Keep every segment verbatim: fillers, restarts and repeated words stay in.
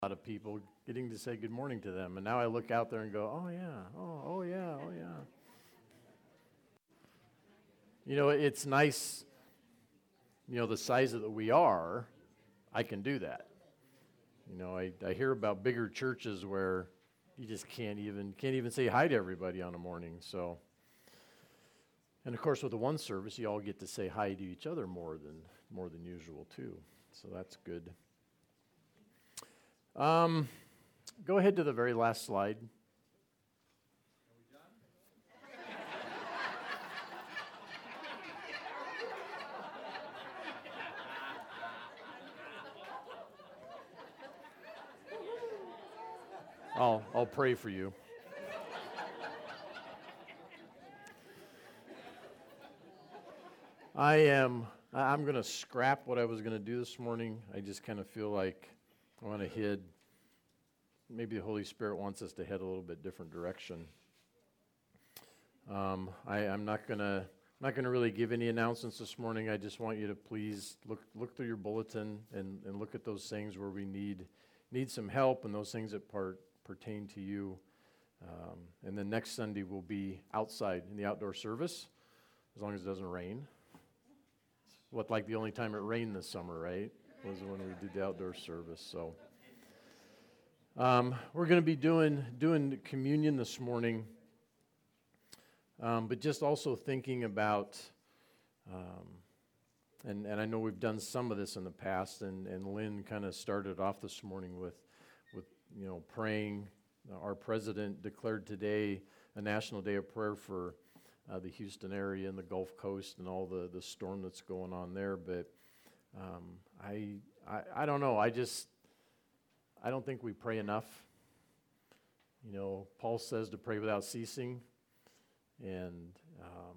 A lot of people getting to say good morning to them. And now I look out there and go, oh, yeah, oh, oh, yeah, oh, yeah. You know, it's nice, you know, the size that we are, I can do that. You know, I, I hear about bigger churches where you just can't even can't even say hi to everybody on a morning. So, and of course, with the one service, you all get to say hi to each other more than more than usual too. So that's good. Um, go ahead to the very last slide. I'll I'll pray for you. I am I'm going to scrap what I was going to do this morning. I just kind of feel like I want to head, maybe the Holy Spirit wants us to head a little bit different direction. Um, I, I'm not going to not going to really give any announcements this morning. I just want you to please look look through your bulletin and, and look at those things where we need need some help and those things that part, pertain to you. Um, and then next Sunday we'll be outside in the outdoor service, as long as it doesn't rain. It's what like the only time it rained this summer, right? Was when we did the outdoor service. So um, we're going to be doing doing communion this morning. Um, but just also thinking about, um, and, and I know we've done some of this in the past, and, and Lynn kind of started off this morning with, with you know, praying. Our president declared today a national day of prayer for uh, the Houston area and the Gulf Coast and all the, the storm that's going on there. But um, I, I I don't know. I just, I don't think we pray enough. You know, Paul says to pray without ceasing. And um,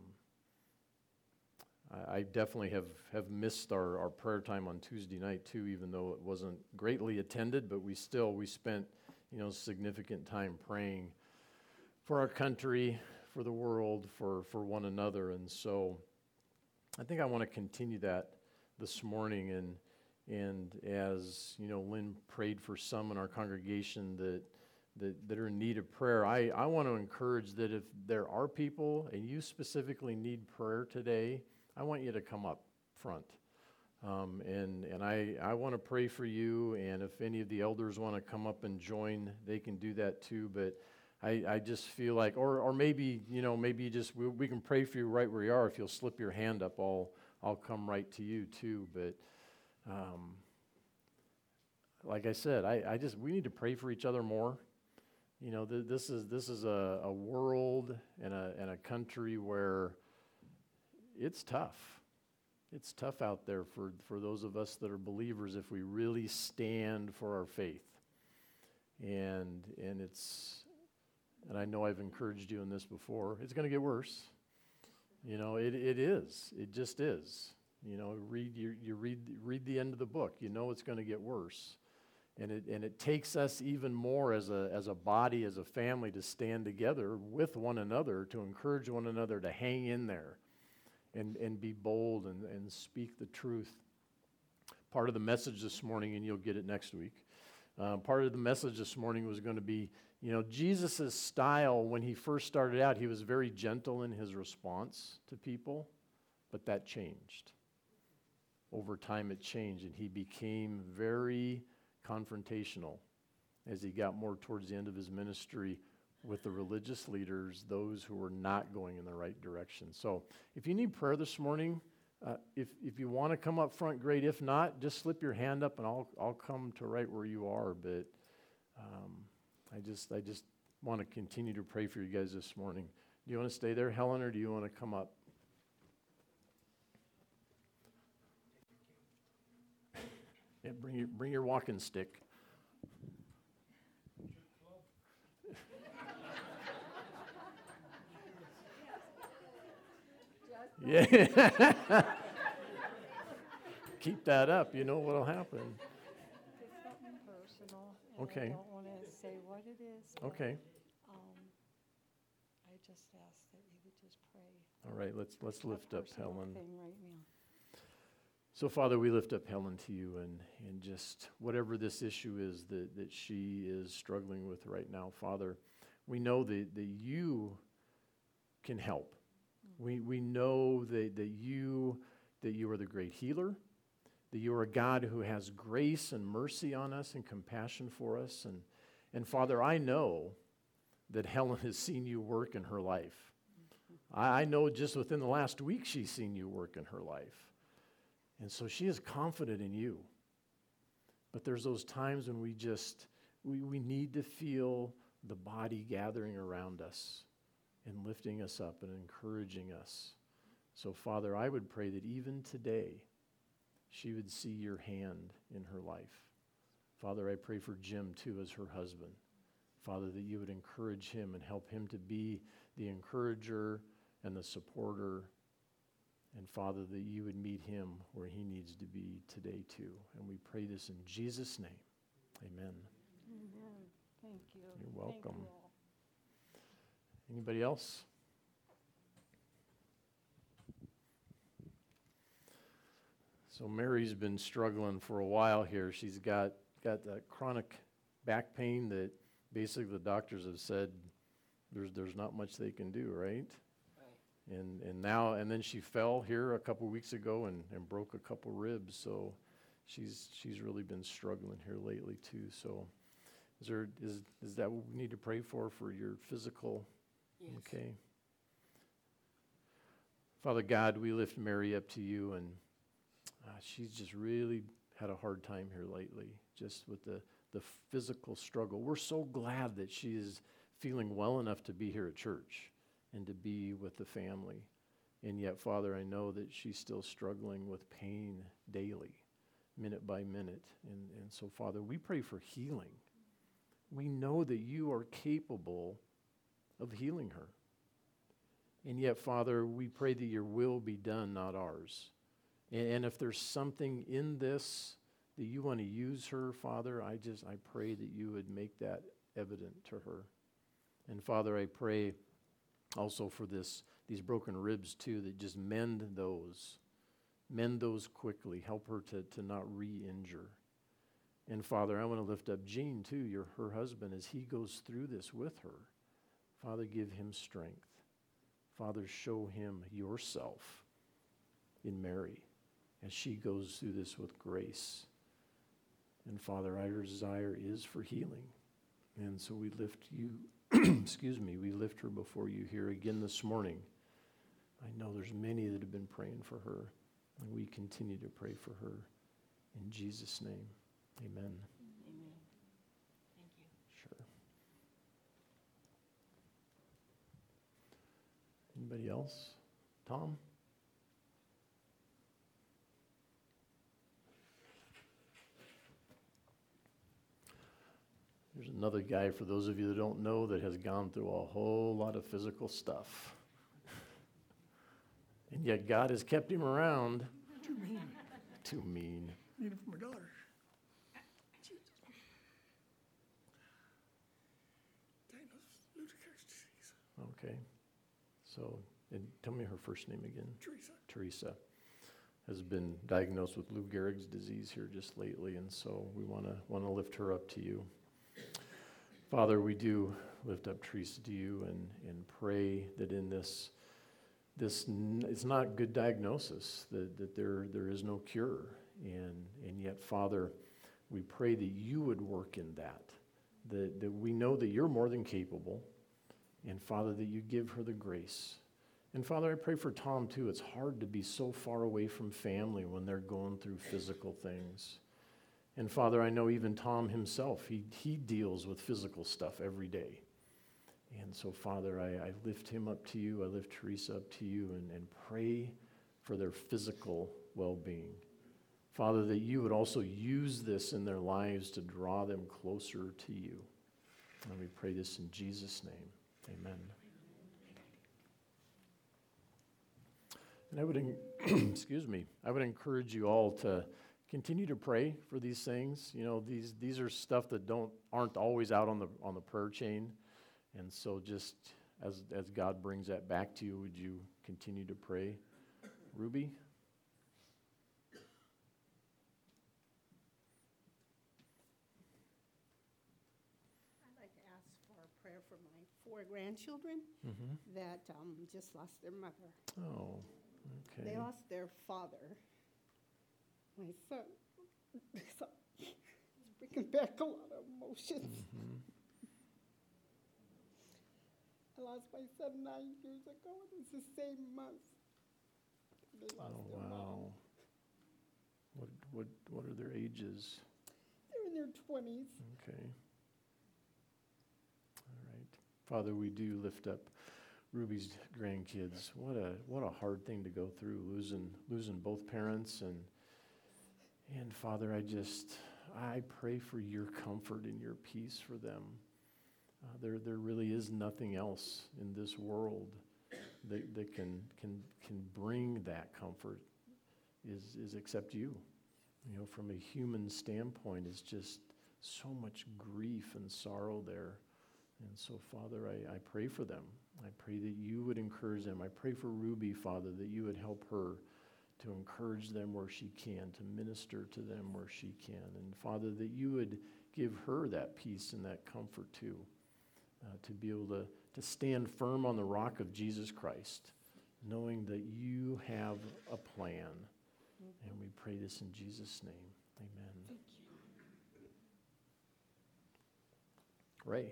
I, I definitely have, have missed our, our prayer time on Tuesday night too, even though it wasn't greatly attended, but we still, we spent, you know, significant time praying for our country, for the world, for, for one another. And so I think I want to continue that this morning. And, and as, you know, Lynn prayed for some in our congregation that That, that are in need of prayer, I, I want to encourage that if there are people and you specifically need prayer today, I want you to come up front. Um, and and I, I want to pray for you, and if any of the elders want to come up and join, they can do that too. But I, I just feel like, or or maybe, you know, maybe you just, we, we can pray for you right where you are. If you'll slip your hand up, I'll, I'll come right to you too. But um, like I said, I, I just, we need to pray for each other more. You know, th- this is this is a, a world and a and a country where it's tough. It's tough out there for, for those of us that are believers if we really stand for our faith. And and it's and I know I've encouraged you in this before. It's going to get worse. You know, it it is. It just is. You know, read you you read read the end of the book. You know it's going to get worse. And it and it takes us even more as a as a body, as a family, to stand together with one another, to encourage one another to hang in there and, and be bold and, and speak the truth. Part of the message this morning, and you'll get it next week, uh, part of the message this morning was going to be, you know, Jesus' style when he first started out, he was very gentle in his response to people, but that changed. Over time it changed, and he became very confrontational as he got more towards the end of his ministry with the religious leaders, those who were not going in the right direction. So if you need prayer this morning, uh, if if you want to come up front, great. If not, just slip your hand up and I'll I'll come to right where you are. But um, I just I just want to continue to pray for you guys this morning. Do you want to stay there, Helen, or do you want to come up? Yeah, bring your bring your walking stick. Yeah. Keep that up. You know what'll happen. It's something personal, and Okay. I don't want to say what it is. but, Okay. Um, I just ask that you would just pray. All right. Let's let's It's a lift up personal Helen. thing right now. So, Father, we lift up Helen to you, and, and just whatever this issue is that, that she is struggling with right now, Father, we know that, that you can help. We, we know that, that, you, that you are the great healer, that you are a God who has grace and mercy on us and compassion for us. And, and Father, I know that Helen has seen you work in her life. I, I know just within the last week she's seen you work in her life. And so she is confident in you. But there's those times when we just, we, we need to feel the body gathering around us and lifting us up and encouraging us. So, Father, I would pray that even today, she would see your hand in her life. Father, I pray for Jim, too, as her husband. Father, that you would encourage him and help him to be the encourager and the supporter. And Father, that you would meet him where he needs to be today, too. And we pray this in Jesus' name. Amen. Amen. Thank you. You're Thank welcome. you all. Anybody else? So Mary's been struggling for a while here. She's got, got that chronic back pain that basically the doctors have said there's there's not much they can do, right? Right. And and now, and then she fell here a couple weeks ago and, and broke a couple ribs. So she's she's really been struggling here lately too. So is there is is that what we need to pray for, for your physical? Yes. Okay. Father God, we lift Mary up to you, and uh, she's just really had a hard time here lately, just with the, the physical struggle. We're so glad that she is feeling well enough to be here at church and to be with the family. And yet, Father, I know that she's still struggling with pain daily, minute by minute. And, and so, Father, we pray for healing. We know that you are capable of healing her. And yet, Father, we pray that your will be done, not ours. And, and if there's something in this that you want to use her, Father, I just, I pray that you would make that evident to her. And Father, I pray also for this, these broken ribs too, that just mend those. Mend those quickly. Help her to, to not re-injure. And Father, I want to lift up Gene too, your her husband, as he goes through this with her. Father, give him strength. Father, show him yourself in Mary as she goes through this with grace. And Father, our desire is for healing. And so we lift you, excuse me, we lift her before you here again this morning. I know there's many that have been praying for her, and we continue to pray for her. In Jesus' name, amen. Amen. Thank you. Sure. Anybody else? Tom? There's another guy, for those of you that don't know, that has gone through a whole lot of physical stuff. And yet God has kept him around. Too mean. Too mean. Need it for my daughter. Jesus. Diagnosed with Lou Gehrig's disease. Okay. So, and tell me her first name again. Teresa. Teresa has been diagnosed with Lou Gehrig's disease here just lately, and so we want to want to lift her up to you. Father, we do lift up Teresa to you and, and pray that in this, this n- it's not good diagnosis, that, that there there is no cure. And, and yet, Father, we pray that you would work in that, that, that we know that you're more than capable, and Father, that you give her the grace. And Father, I pray for Tom too. It's hard to be so far away from family when they're going through physical things. And Father, I know even Tom himself, he, he deals with physical stuff every day. And so, Father, I, I lift him up to you. I lift Teresa up to you and, and pray for their physical well-being. Father, that you would also use this in their lives to draw them closer to you. And we pray this in Jesus' name. Amen. And I would, en- excuse me, I would encourage you all to continue to pray for these things. You know, these these are stuff that don't aren't always out on the on the prayer chain. And so just as as God brings that back to you, would you continue to pray? Ruby? prayer for my four grandchildren Mm-hmm. that um, just lost their mother. Oh, okay. They lost their father. My son, so it's bringing back a lot of emotions. Mhm. I lost my son nine years ago, and it's the same month. They lost Oh, their mom. wow. What, what, what are their ages? They're in their twenties. Okay. All right. Father, we do lift up Ruby's grandkids. What a what a hard thing to go through, losing losing both parents, and and Father, I just I pray for your comfort and your peace for them. Uh, there there really is nothing else in this world that, that can can can bring that comfort is is except you. You know, from a human standpoint, it's just so much grief and sorrow there. And so, Father, I, I pray for them. I pray that you would encourage them. I pray for Ruby, Father, that you would help her to encourage them where she can, to minister to them where she can. And, Father, that you would give her that peace and that comfort, too, uh, to be able to, to stand firm on the rock of Jesus Christ, knowing that you have a plan. And we pray this in Jesus' name. Amen. Ray.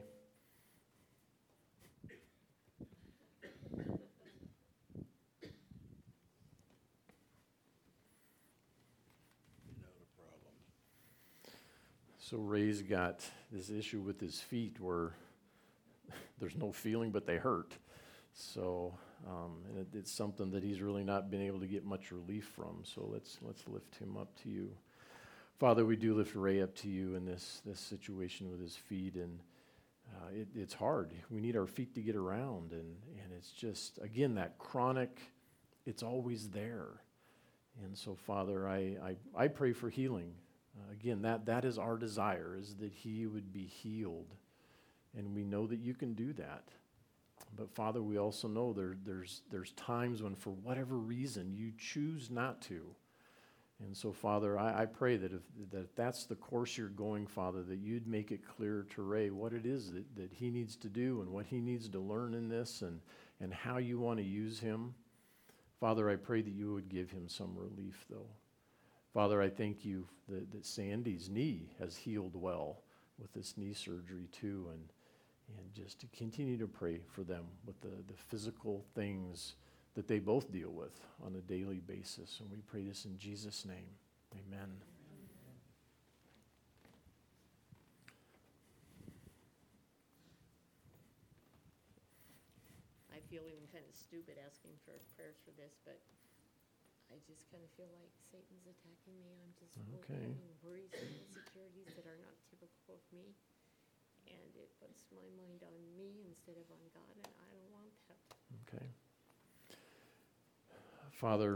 So Ray's got this issue with his feet where there's no feeling, but they hurt. So, um, and it, it's something that he's really not been able to get much relief from. So let's let's lift him up to you, Father. We do lift Ray up to you in this this situation with his feet, and uh, it, it's hard. We need our feet to get around, and and it's just again that chronic. It's always there, and so Father, I I, I pray for healing. Uh, again, that that is our desire, is that he would be healed, and we know that you can do that. But Father, we also know there, there's there's times when, for whatever reason, you choose not to. And so, Father, I, I pray that if, that if that's the course you're going, Father, that you'd make it clear to Ray what it is that, that he needs to do and what he needs to learn in this, and, and how you want to use him. Father, I pray that you would give him some relief, though. Father, I thank you that, that Sandy's knee has healed well with this knee surgery, too, and And just to continue to pray for them with the, the physical things that they both deal with on a daily basis. And we pray this in Jesus' name. Amen. I feel even kind of stupid asking for prayers for this, but I just kind of feel like Satan's attacking me. I'm just Okay. having worries and insecurities that are not typical of me. And it puts my mind on me instead of on God, and I don't want that. Okay. Father,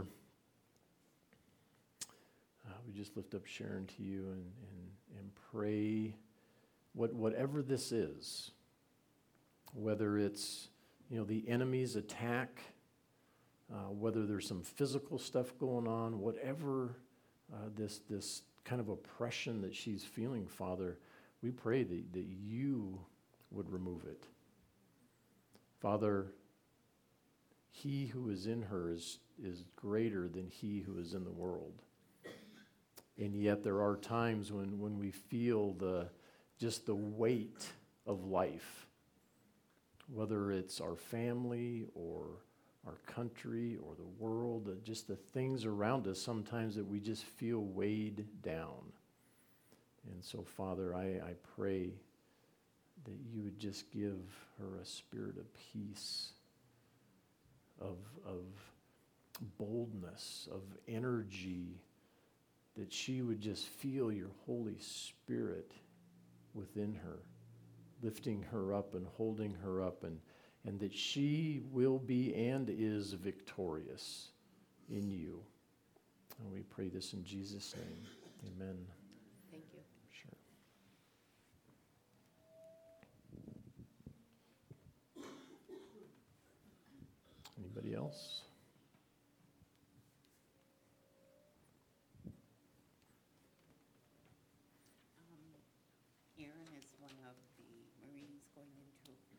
uh, we just lift up Sharon to you and, and, and pray what, whatever this is, whether it's, you know, the enemy's attack, uh, whether there's some physical stuff going on, whatever uh, this, this kind of oppression that she's feeling, Father, we pray that, that you would remove it. Father, he who is in her is, is greater than he who is in the world. And yet there are times when, when we feel the just the weight of life, whether it's our family or our country or the world, just the things around us sometimes that we just feel weighed down. And so, Father, I, I pray that you would just give her a spirit of peace, of, of boldness, of energy, that she would just feel your Holy Spirit within her, lifting her up and holding her up, and, and that she will be and is victorious in you. And we pray this in Jesus' name. Amen. Thank you. Sure. Anybody else? Um, Aaron is one of the Marines going into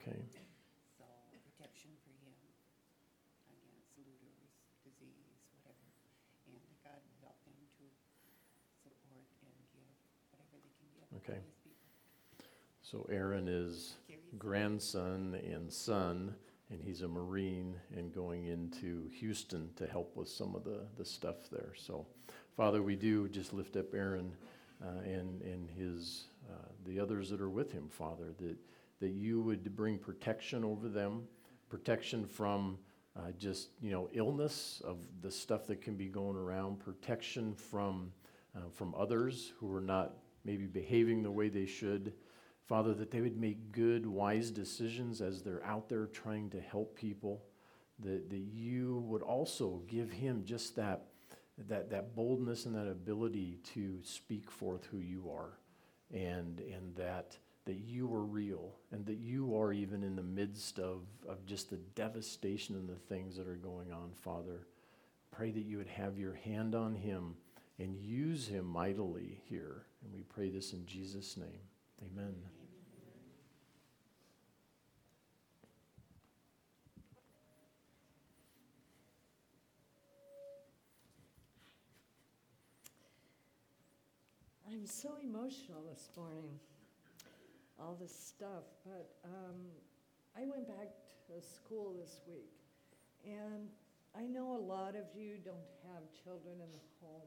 Okay. So protection for him against looters, disease, whatever. And that God will help them to support and give whatever they can give Okay. to his people. So Aaron is Carrie's grandson and son, and he's a Marine and going into Houston to help with some of the, the stuff there. So, Father, we do just lift up Aaron uh, and, and his, uh, the others that are with him, Father, that, that you would bring protection over them, protection from uh, just, you know, illness of the stuff that can be going around, protection from, uh, from others who are not maybe behaving the way they should. Father, that they would make good, wise decisions as they're out there trying to help people, that, that you would also give him just that, that, that boldness and that ability to speak forth who you are, and, and that, that you are real, and that you are even in the midst of, of just the devastation and the things that are going on, Father. Pray that you would have your hand on him and use him mightily here. And we pray this in Jesus' name. Amen. I'm so emotional this morning, all this stuff, but um, I went back to school this week, and I know a lot of you don't have children in the home,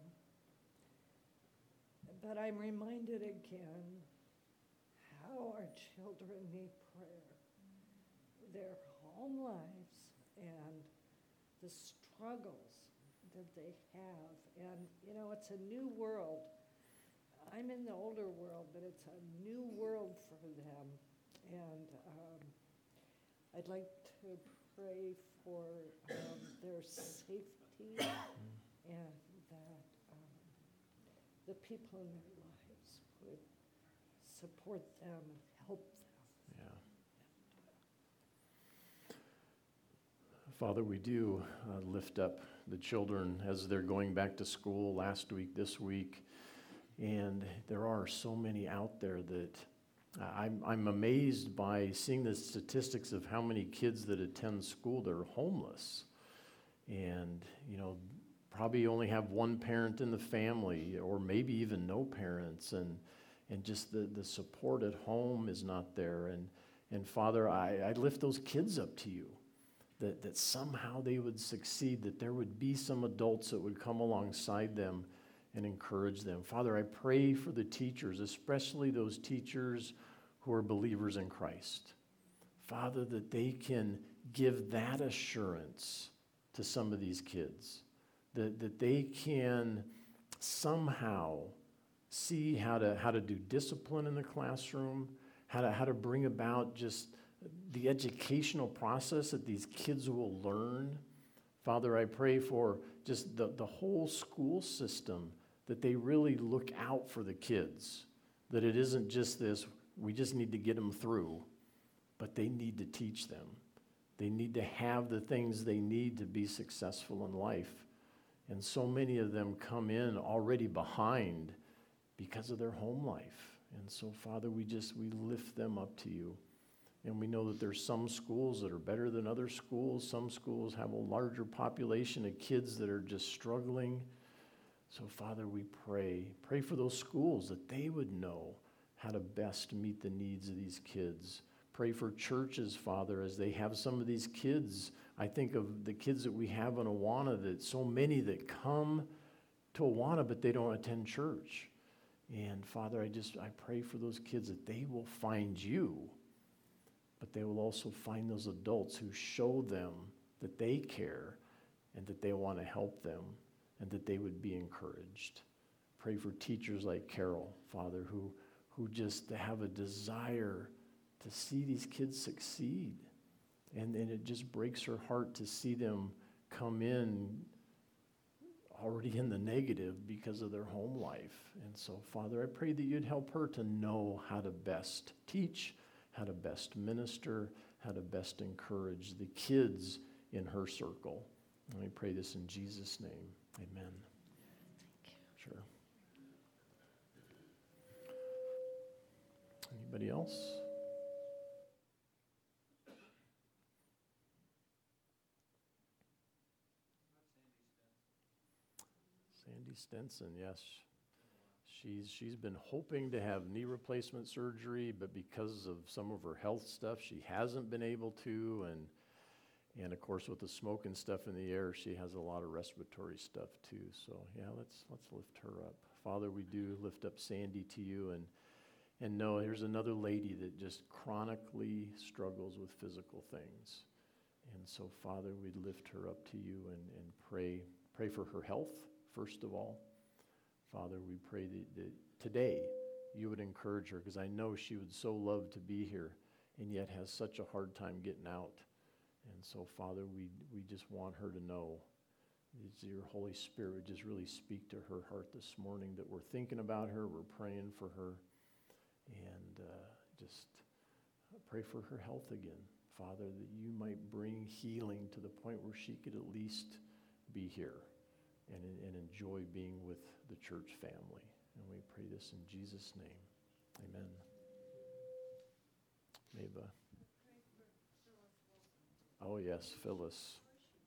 but I'm reminded again how our children need prayer. Their home lives and the struggles that they have, and you know, it's a new world. I'm in the older world, but it's a new world for them. And um, I'd like to pray for um, their safety and that um, the people in their lives would support them and help them. Yeah. Father, we do uh, lift up the children as they're going back to school last week, this week. And there are so many out there that uh, I'm, I'm amazed by seeing the statistics of how many kids that attend school that are homeless. And, you know, probably only have one parent in the family or maybe even no parents. And, and just the, the support at home is not there. And, and Father, I, I lift those kids up to you, that, that somehow they would succeed, that there would be some adults that would come alongside them and encourage them. Father, I pray for the teachers, especially those teachers who are believers in Christ. Father, that they can give that assurance to some of these kids, that, that they can somehow see how to, how to do discipline in the classroom, how to, how to bring about just the educational process that these kids will learn. Father, I pray for just the, the whole school system, that they really look out for the kids, that it isn't just this, we just need to get them through, but they need to teach them. They need to have the things they need to be successful in life. And so many of them come in already behind because of their home life. And so, Father, we just, we lift them up to you. And we know that there's some schools that are better than other schools. Some schools have a larger population of kids that are just struggling. So, Father, we pray. Pray for those schools that they would know how to best meet the needs of these kids. Pray for churches, Father, as they have some of these kids. I think of the kids that we have in Awana, that so many that come to Awana, but they don't attend church. And, Father, I just, I pray for those kids that they will find you, but they will also find those adults who show them that they care and that they want to help them, and that they would be encouraged. Pray for teachers like Carol, Father, who, who just have a desire to see these kids succeed. And, and it just breaks her heart to see them come in already in the negative because of their home life. And so, Father, I pray that you'd help her to know how to best teach, how to best minister, how to best encourage the kids in her circle. And I pray this in Jesus' name. Amen. Thank you. Sure. Anybody else? Stenson, yes. She's, she's been hoping to have knee replacement surgery, but because of some of her health stuff, she hasn't been able to. And, and of course, with the smoke and stuff in the air, she has a lot of respiratory stuff too. So yeah, let's, let's lift her up. Father, we do lift up Sandy to you, and, and know here's another lady that just chronically struggles with physical things. And so, Father, we lift her up to you and, and pray, pray for her health, first of all. Father, we pray that, that today you would encourage her, because I know she would so love to be here and yet has such a hard time getting out. And so, Father, we, we just want her to know that your Holy Spirit would just really speak to her heart this morning, that we're thinking about her, we're praying for her, and uh, just pray for her health again. Father, that you might bring healing to the point where she could at least be here and, and enjoy being with the church family. And we pray this in Jesus' name. Amen. Maba. Oh, yes, Phyllis.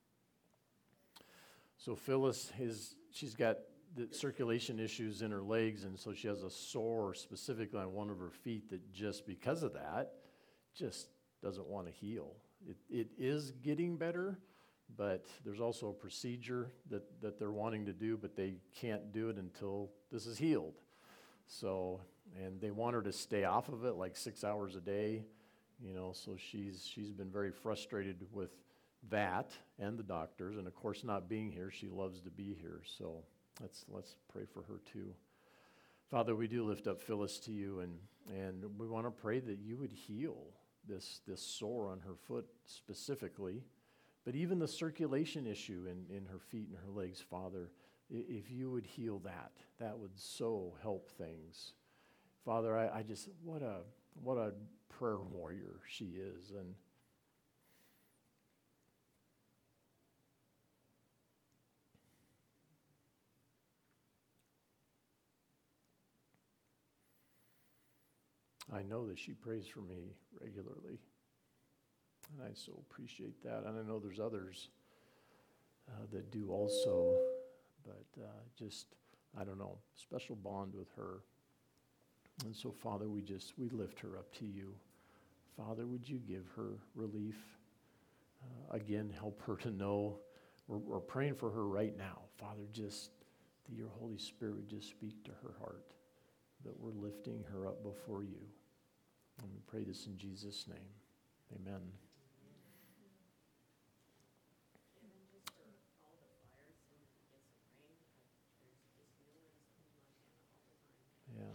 So Phyllis, is, she's got the circulation issues in her legs, and so she has a sore specifically on one of her feet that just because of that, just doesn't want to heal. It, it is getting better, but there's also a procedure that, that they're wanting to do, but they can't do it until this is healed. So, and they want her to stay off of it like six hours a day, you know, so she's she's been very frustrated with that and the doctors, and of course not being here, she loves to be here. So let's let's pray for her too. Father, we do lift up Phyllis to you, and and we want to pray that you would heal this this sore on her foot specifically, but even the circulation issue in, in her feet and her legs, Father, if you would heal that, that would so help things. Father, I, I just, what a what a prayer warrior she is. And I know that she prays for me regularly, and I so appreciate that. And I know there's others uh, that do also, but uh, just, I don't know, special bond with her. And so, Father, we just, we lift her up to you. Father, would you give her relief? Uh, again, help her to know, we're, we're praying for her right now. Father, just that your Holy Spirit would just speak to her heart, that we're lifting her up before you. And we pray this in Jesus' name. Amen. Yeah.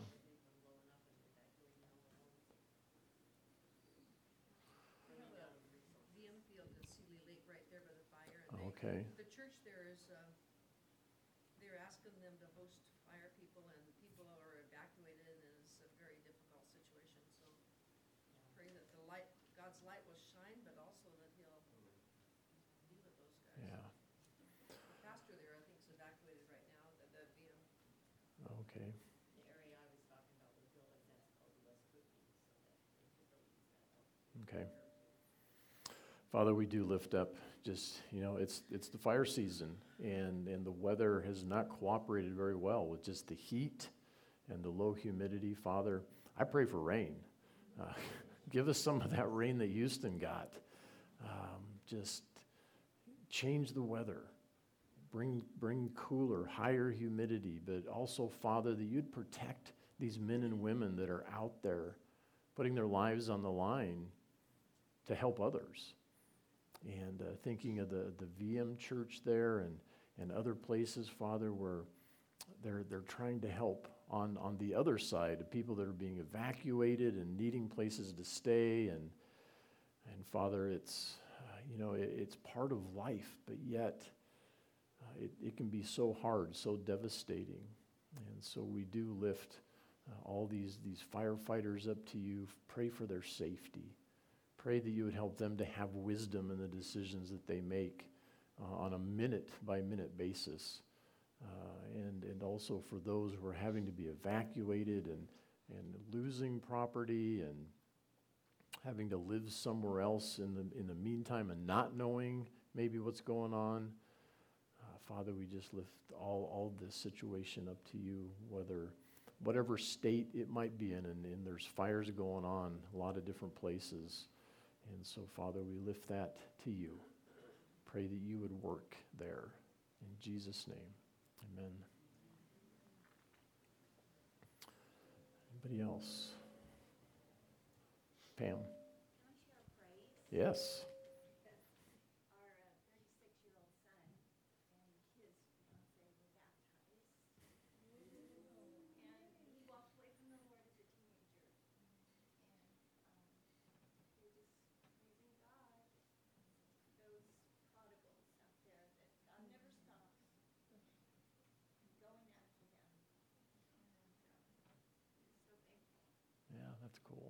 V M Field is Sealy Lake right there by the fire. And Okay. they, the church there is, uh, they're asking them to host fire people, and people are evacuated, and it's a very difficult situation. So pray that the light, God's light will shine, but also that he'll be with those guys. Yeah. The pastor there, I think, is evacuated right now, the, the V M. Okay. The area I was talking about was building that's called West Whitney, so that they could really use that help. Okay. Father, we do lift up just, you know, it's it's the fire season, and, and the weather has not cooperated very well with just the heat and the low humidity. Father, I pray for rain. Uh, give us some of that rain that Houston got. Um, just change the weather. Bring, bring cooler, higher humidity, but also, Father, that you'd protect these men and women that are out there putting their lives on the line to help others. And uh, thinking of the, the V M church there and, and other places, Father, where they're they're trying to help on, on the other side, of people that are being evacuated and needing places to stay. And, and Father, it's, uh, you know, it, it's part of life, but yet uh, it, it can be so hard, so devastating. And so we do lift uh, all these, these firefighters up to you, pray for their safety. Pray that you would help them to have wisdom in the decisions that they make uh, on a minute-by-minute basis. Uh, and, and also for those who are having to be evacuated and, and losing property and having to live somewhere else in the, in the meantime and not knowing maybe what's going on. Uh, Father, we just lift all, all this situation up to you, whether, whatever state it might be in, and, and there's fires going on a lot of different places. And so, Father, we lift that to you. Pray that you would work there. In Jesus' name, amen. Anybody else? Pam? Can I share a praise? Yes. Our thirty-six-year-old son and his fiancee were baptized. And he walked away from the Lord as a teenager. And um, they're just praising God. Those prodigals out there that God never stops going after them. And um, he's so thankful. Yeah, that's cool.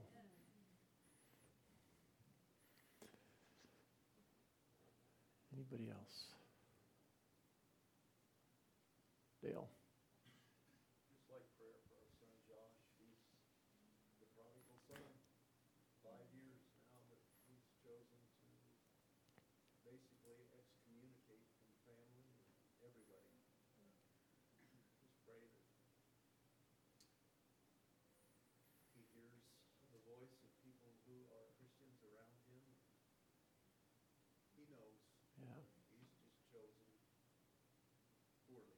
Anybody else? Dale? Just like prayer for our son Josh. He's the prodigal son. Five years now that he's chosen to basically excommunicate from family and everybody. Just pray that he hears the voice of people who are Christians around him. He knows. Yeah. He's just chosen poorly.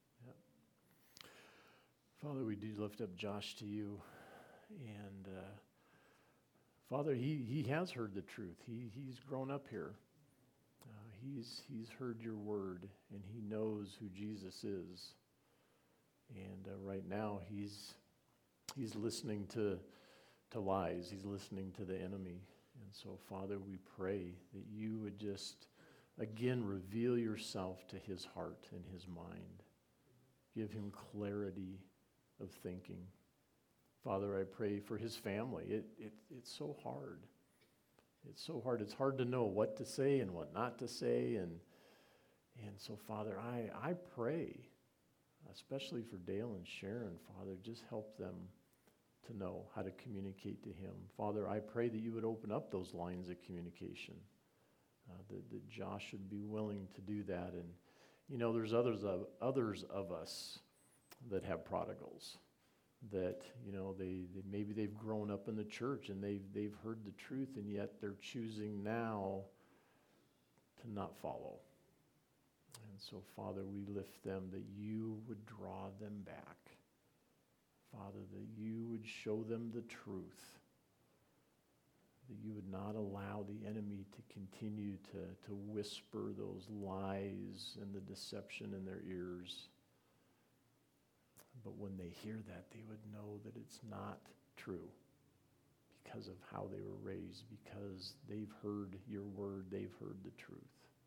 Father, we do lift up Josh to you. And uh, Father, he, he has heard the truth. He, he's grown up here. Uh, he's, he's heard your word, and he knows who Jesus is. And uh, right now, he's, he's listening to, to lies. He's listening to the enemy. And so, Father, we pray that you would just, again, reveal yourself to his heart and his mind. Give him clarity of thinking. Father, I pray for his family. It, it, it's so hard. It's so hard. It's hard to know what to say and what not to say. And, and so, Father, I, I pray, especially for Dale and Sharon, Father, just help them to know how to communicate to him. Father, I pray that you would open up those lines of communication, uh, that, that Josh would be willing to do that. And, you know, there's others of, others of us that have prodigals, that, you know, they, they maybe they've grown up in the church and they've, they've heard the truth, and yet they're choosing now to not follow. And so, Father, we lift them, that you would draw them back. Father, that you would show them the truth, that you would not allow the enemy to continue to, to whisper those lies and the deception in their ears. But when they hear that, they would know that it's not true because of how they were raised, because they've heard your word, they've heard the truth.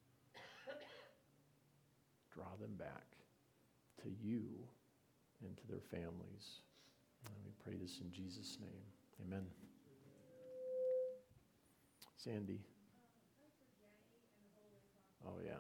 Draw them back to you and to their families. And we pray this in Jesus' name. Amen. Sandy. Oh, yeah.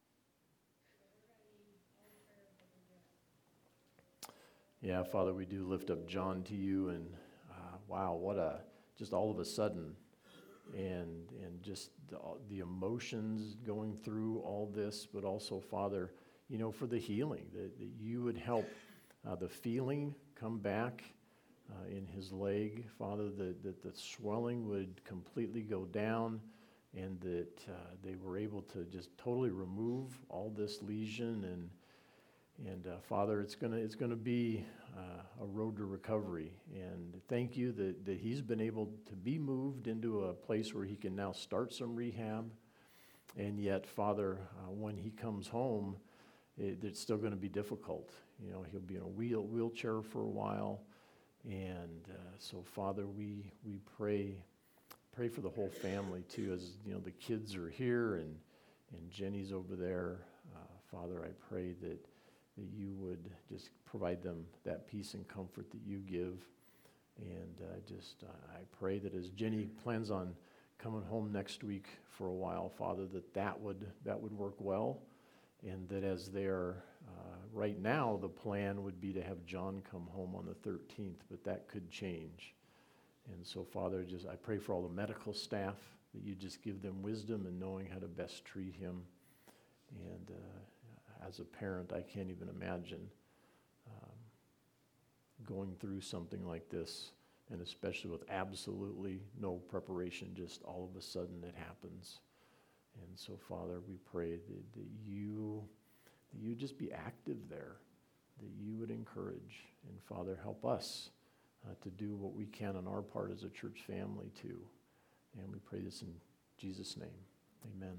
Yeah, Father, we do lift up John to you, and uh, wow, what a, just all of a sudden, and and just the, the emotions going through all this, but also, Father, you know, for the healing, that, that you would help uh, the feeling come back uh, in his leg, Father, that, that the swelling would completely go down, and that uh, they were able to just totally remove all this lesion. And And uh, Father, it's gonna it's gonna be uh, a road to recovery. And thank you that, that he's been able to be moved into a place where he can now start some rehab. And yet, Father, uh, when he comes home, it, it's still going to be difficult. You know, he'll be in a wheel wheelchair for a while. And uh, so, Father, we we pray pray for the whole family too. As you know, the kids are here and and Jenny's over there. Uh, Father, I pray that. that you would just provide them that peace and comfort that you give. And uh, just, uh, I pray that as Jenny plans on coming home next week for a while, Father, that that would, that would work well. And that as they're, uh, right now, the plan would be to have John come home on the thirteenth, but that could change. And so, Father, just, I pray for all the medical staff, that you just give them wisdom and knowing how to best treat him. And uh, as a parent, I can't even imagine um, going through something like this, and especially with absolutely no preparation, just all of a sudden it happens. And so, Father, we pray that, that you that you just be active there, that you would encourage. And, Father, help us uh, to do what we can on our part as a church family, too. And we pray this in Jesus' name. Amen.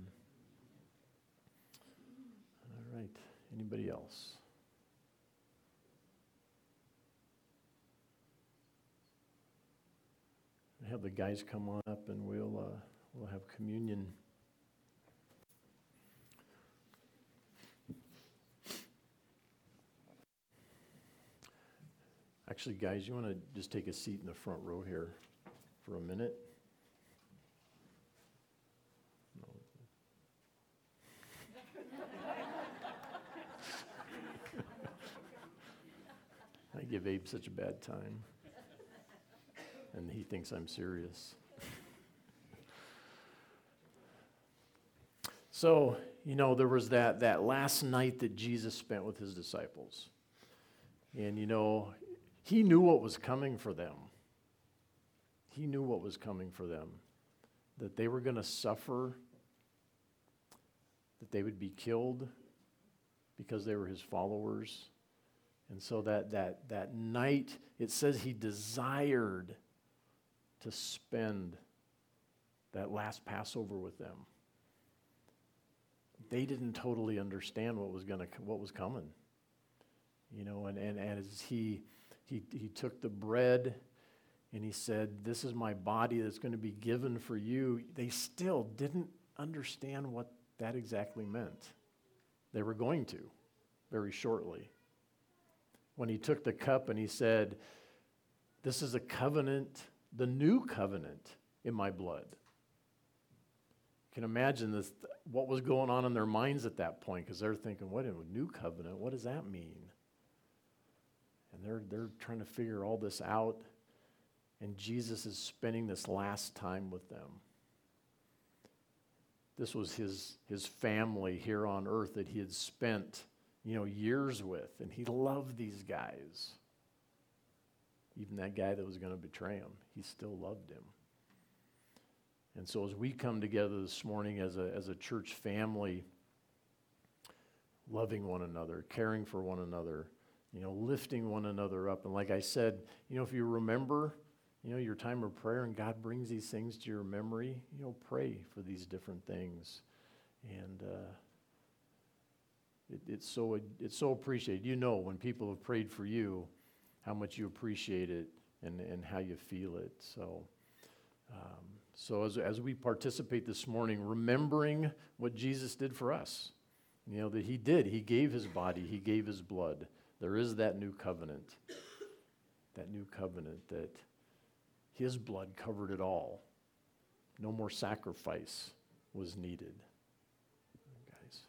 All right. Anybody else? Have the guys come on up, and we'll uh, we'll have communion. Actually, guys, you want to just take a seat in the front row here for a minute? I give Abe such a bad time, and he thinks I'm serious. So, you know, there was that, that last night that Jesus spent with his disciples. And, you know, he knew what was coming for them. He knew what was coming for them. That they were going to suffer, that they would be killed because they were his followers. And so that, that, that night, it says he desired to spend that last Passover with them. They didn't totally understand what was gonna what was coming. You know, and, and, and as he, he he took the bread and he said, "This is my body that's going to be given for you," they still didn't understand what that exactly meant. They were going to, very shortly. When he took the cup and he said, "This is a covenant, the new covenant in my blood." You can imagine this, what was going on in their minds at that point, because they're thinking, "What, a new covenant? What does that mean?" And they're they're trying to figure all this out, and Jesus is spending this last time with them. This was his his family here on earth that he had spent, you know, years with, and he loved these guys. Even that guy that was going to betray him, he still loved him. And so as we come together this morning as a as a church family, loving one another, caring for one another, you know, lifting one another up. And like I said, you know, if you remember, you know, your time of prayer and God brings these things to your memory, you know, pray for these different things. And uh, it, it's so it's so appreciated. You know, when people have prayed for you, how much you appreciate it and, and how you feel it. So um, so as as we participate this morning, remembering what Jesus did for us, you know, that he did. He gave his body. He gave his blood. There is that new covenant, that new covenant that his blood covered it all. No more sacrifice was needed. Guys.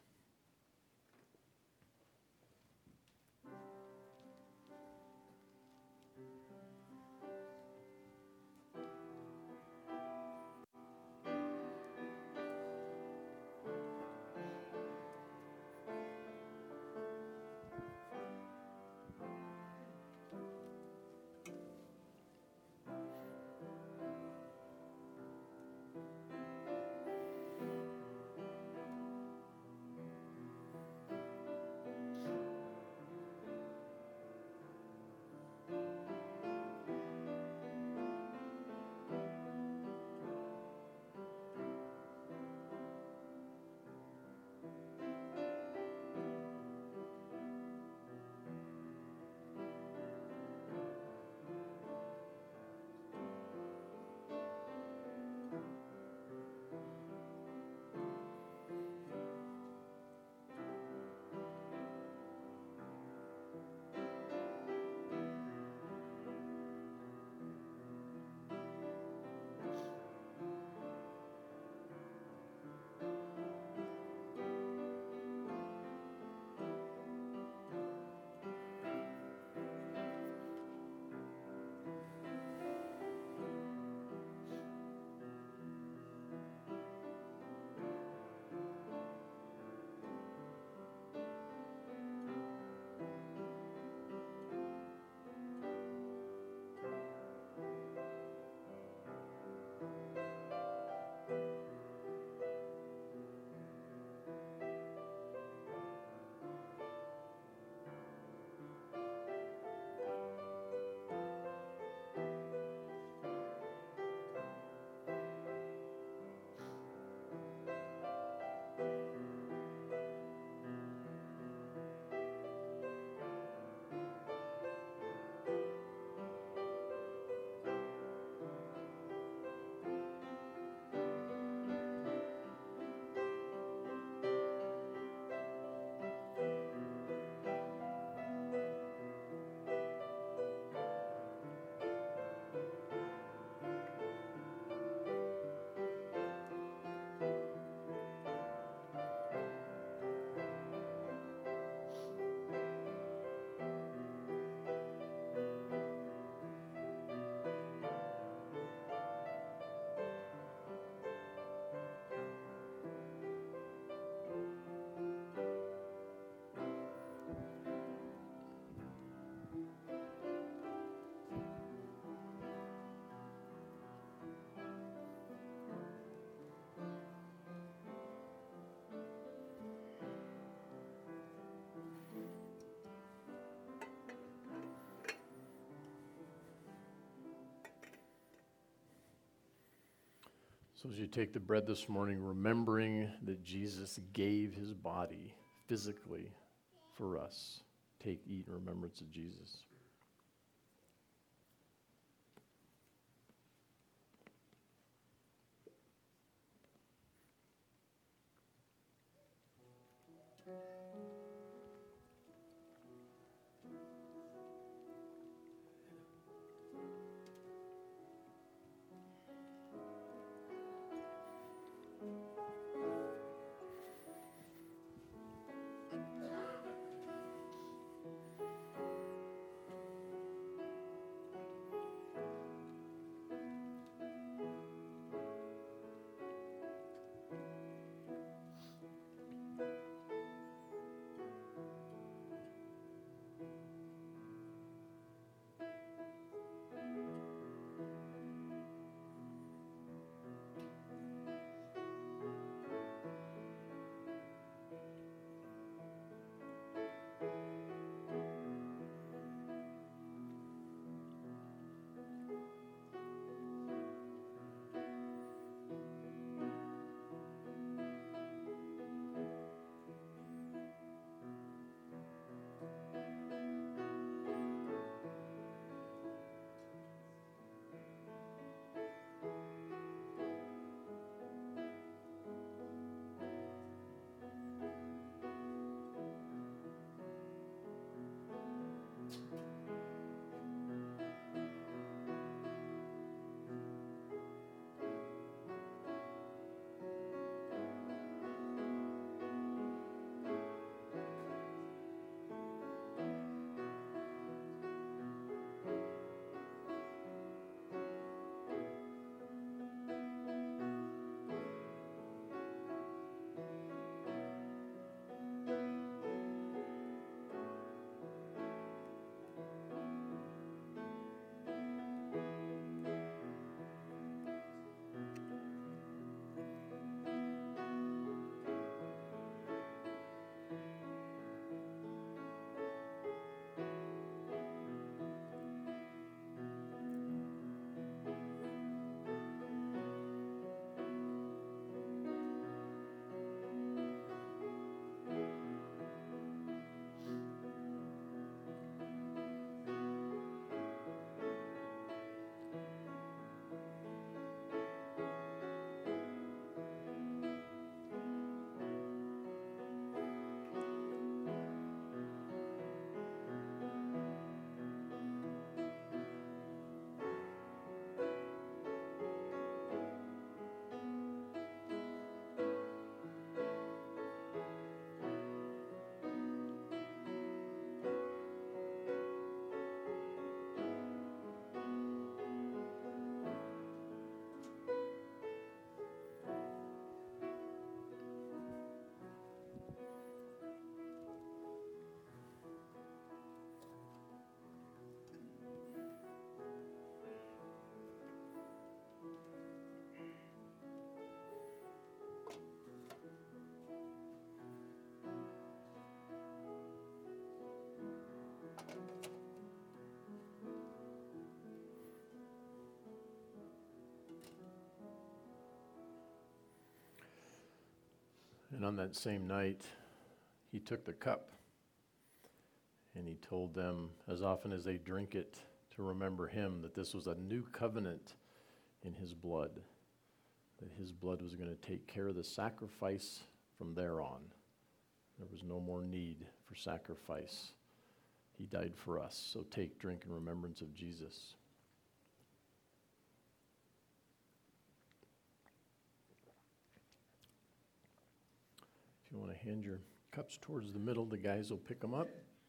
So as you take the bread this morning, remembering that Jesus gave his body physically for us, take, eat in remembrance of Jesus. And on that same night, he took the cup and he told them, as often as they drink it, to remember him, that this was a new covenant in his blood, that his blood was going to take care of the sacrifice from there on. There was no more need for sacrifice. He died for us. So take, drink in remembrance of Jesus. If you want to hand your cups towards the middle, the guys will pick them up.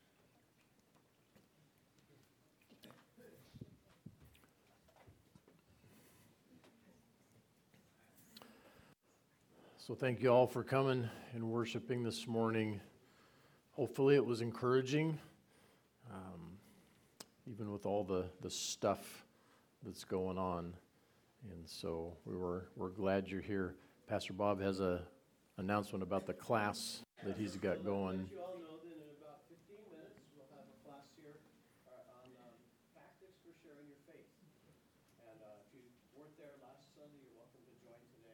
So thank you all for coming and worshiping this morning. Hopefully it was encouraging, um, even with all the, the stuff that's going on. And so we were, we're glad you're here. Pastor Bob has a announcement about the class that he's got going. Let you all know that in about fifteen minutes, we'll have a class here uh, on um, tactics for sharing your faith. And uh, if you weren't there last Sunday, you're welcome to join today.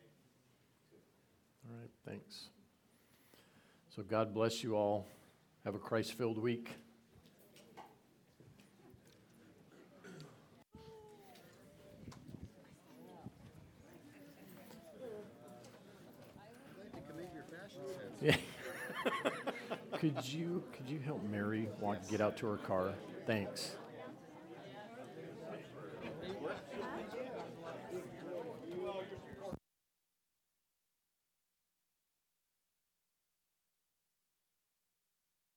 All right, thanks. So God bless you all. Have a Christ-filled week. Yeah. Could you, could you help Mary walk, get out to her car? Thanks.